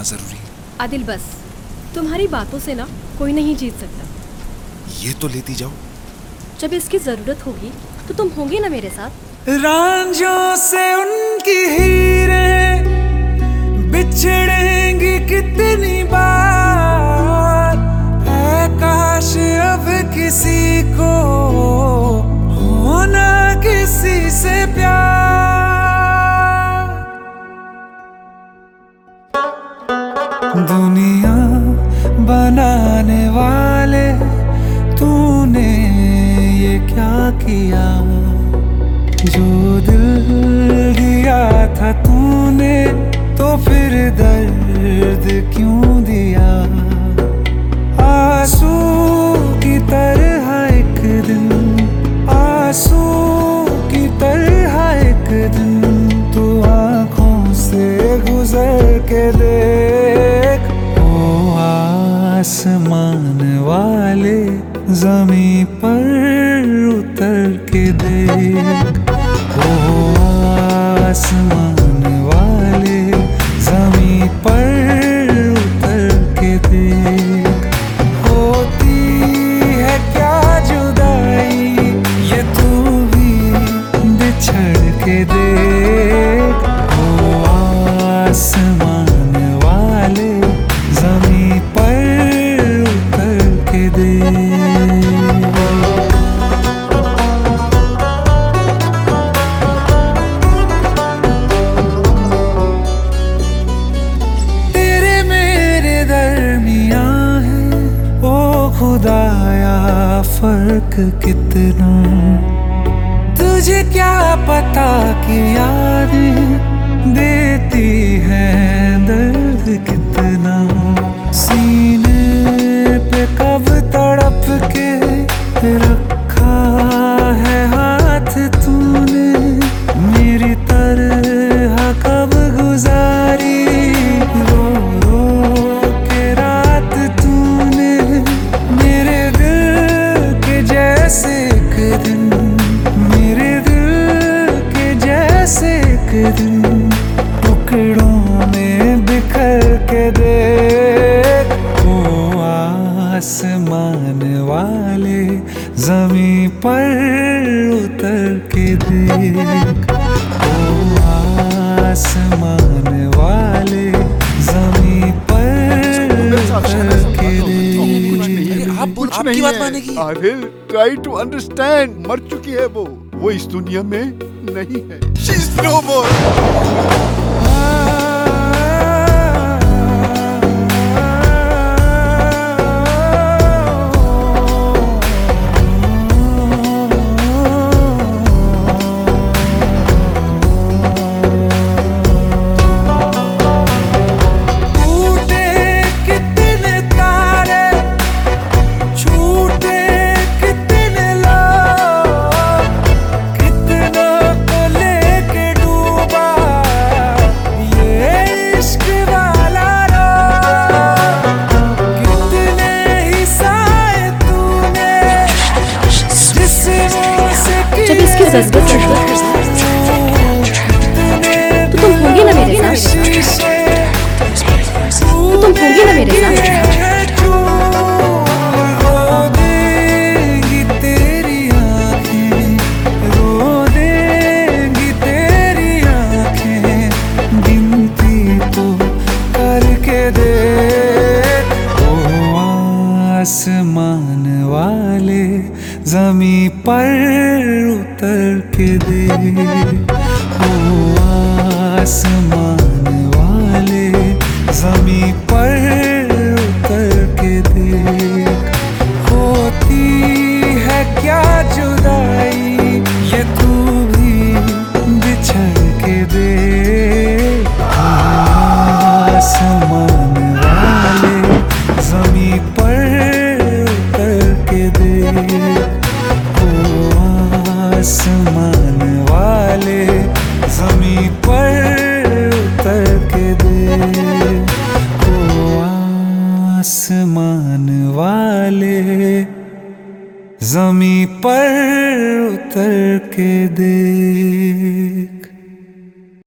जरूरी है। आदिल बस, तुम्हारी बातों से ना कोई नहीं जीत सकता। ये तो लेती जाओ। जब इसकी जरूरत होगी तो तुम होंगे ना मेरे साथ। रांझों से उनकी हीरें बिछड़ेंगी कितनी बार, है काश अब किसी को होना किसी से प्यार। दुनिया बनाने वाले तूने ये क्या किया, जो दिल दिया था तूने तो फिर दर्द क्यों दिया। आंसू की तरह एक दिन, आंसू की तरह एक दिन तू आँखों से गुजर के देख। ओ आसमान वाले ज़मीं पर उतर के देख, ओ आसमान वाले ज़मीं पर उतर के देख। होती है क्या जुदाई ये तू भी बिछड़ के देख, ओ आसमान वाले ज़मीं पर उतर के देख। खुदाया फर्क कितना, तुझे क्या पता कि यादें देती है दर्द कितना। सीने पे कब तड़प के रखा है हाथ तूने, मेरी तरह कब गुजारी रो रो के रात तूने। मेरे दिल के जैसे एक दिन, मेरे दिल के जैसे एक दिन टुकड़ों में बिखर के देख। ओ आसमान वाले ज़मीं पर उतर के देख, ओ आसमान वाले ज़मीं पर उतर के देख। आपकी बात मानेगी। Adil, try to understand. मर चुकी है वो इस दुनिया में नहीं है। She is no more. जज्बे तो तुम होंगे ना मेरे साथ, तो तुम होंगे ना मेरे साथ। रो देंगी तेरी आँखें, रो देंगी तेरी आँखें, गिनती तो करके देख। ओ आसमान वाले ज़मीं पर उतर के देख, ओ आसमान वाले ज़मीं पर उतर के देख। होती है क्या जुदाई ये तू भी बिछड़ के देख, आसमान वाले ज़मीं पर उतर के देख, ओ आसमान वाले ज़मीं पर उतर के देख, ओ आसमान वाले ज़मीं पर उतर के देख।